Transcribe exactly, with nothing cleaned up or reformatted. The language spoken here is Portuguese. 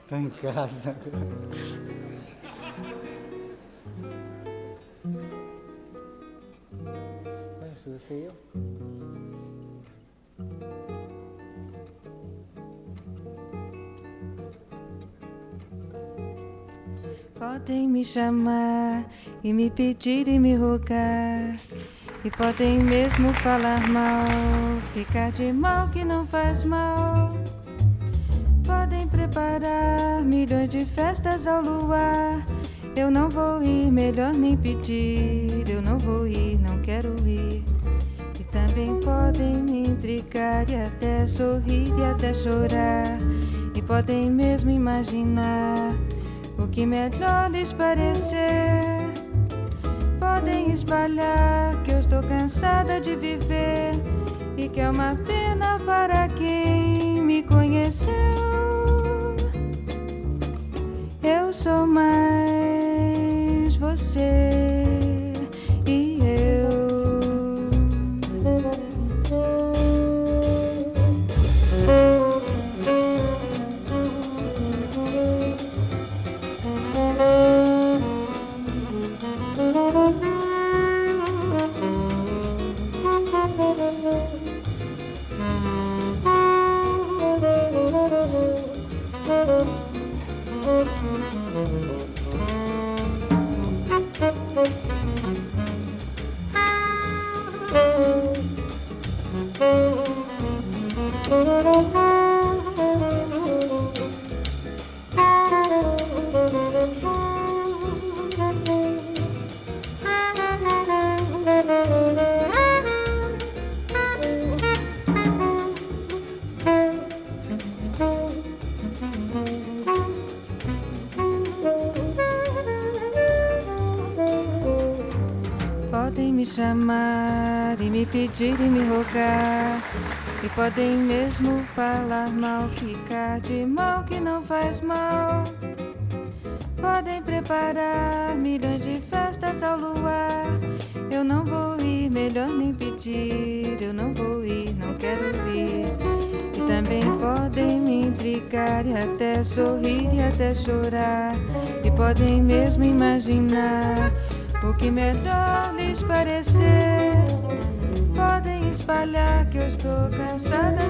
Tô em casa. Conheço você e eu? Podem me chamar e me pedir e me rogar, e podem mesmo falar mal, ficar de mal que não faz mal. Podem preparar milhões de festas ao luar, eu não vou ir, melhor nem pedir. Eu não vou ir, não quero ir. E também podem me intrigar e até sorrir e até chorar, e podem mesmo imaginar o que melhor lhes parecer. Podem espalhar que eu estou cansada de viver e que é uma pena para quem me conheceu. Eu sou mais você e eu. Podem me chamar e me pedir e me rogar, e podem mesmo falar mal, ficar de mal que não faz mal. Podem preparar milhões de festas ao luar, eu não vou ir, melhor nem pedir. Eu não vou ir, não quero ir. E também podem me intrigar e até sorrir e até chorar, e podem mesmo imaginar o que melhor lhes parecer. Podem espalhar que eu estou cansada